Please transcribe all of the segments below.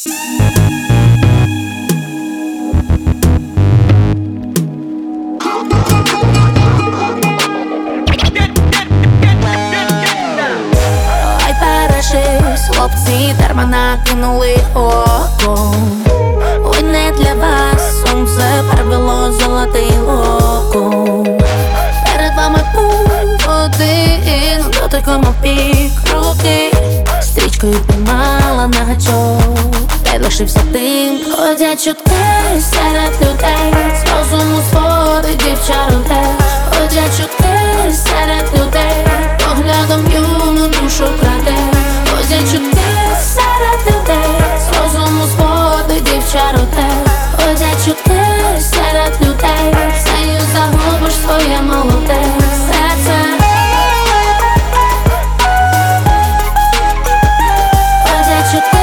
Ой, перешись, хлопці дарма накинули око. Ой, не для вас сонце перевело золотий локон. Перед вами був один, дотиком опік руки, стрічкою піймала на гачок, та й лишився тим. Ходять чутки серед людей, з розуму зводить дівча руде. Ходять чутки серед людей, поглядом юну душу краде. Ходять чутки серед людей, з розуму зводить дівча руде. Ходять чутки серед людей, з нею загубиш своє молоде серце. Ходять чутки.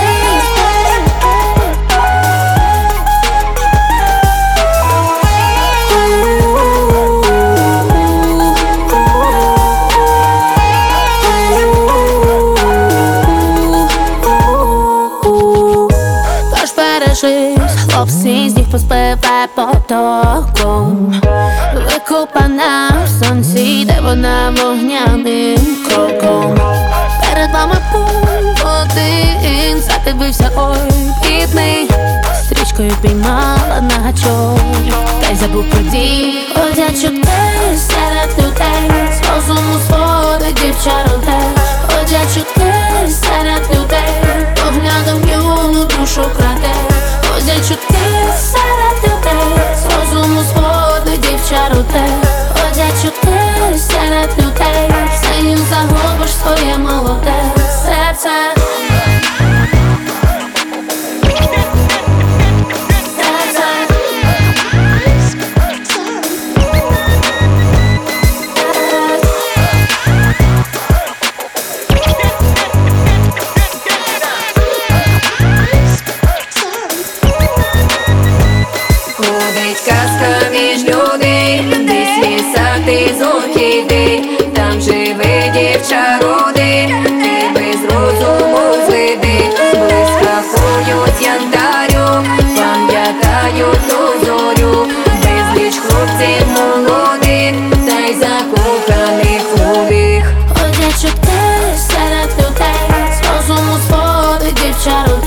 Тож пережись, хлопці, з них поспливе потоком. Викупана в сонці, де вона вогняним кроком. Перед вами був один, задивився, ой, бідний, стрічкою піймала на гачок, та й забув про дій. Ходять чутки серед людей, з розуму зводить дівча руде. Ходять чутки серед людей, поглядом юну душу краде. Ходять чутки серед людей, з розуму зводить дівча руде. Ходять чутки серед людей, з нею загубиш своє молоде серце. Ходить казка між людей, десь в лісах ти зохіди, там живе дівча роди, ти без розуму зведи. Близька ходять янтарю, пам'ятають ту зорю, безліч хлопців молодих, та й закоханих убіг. Ходять чутки серед людей, з розуму зводить дівча руде.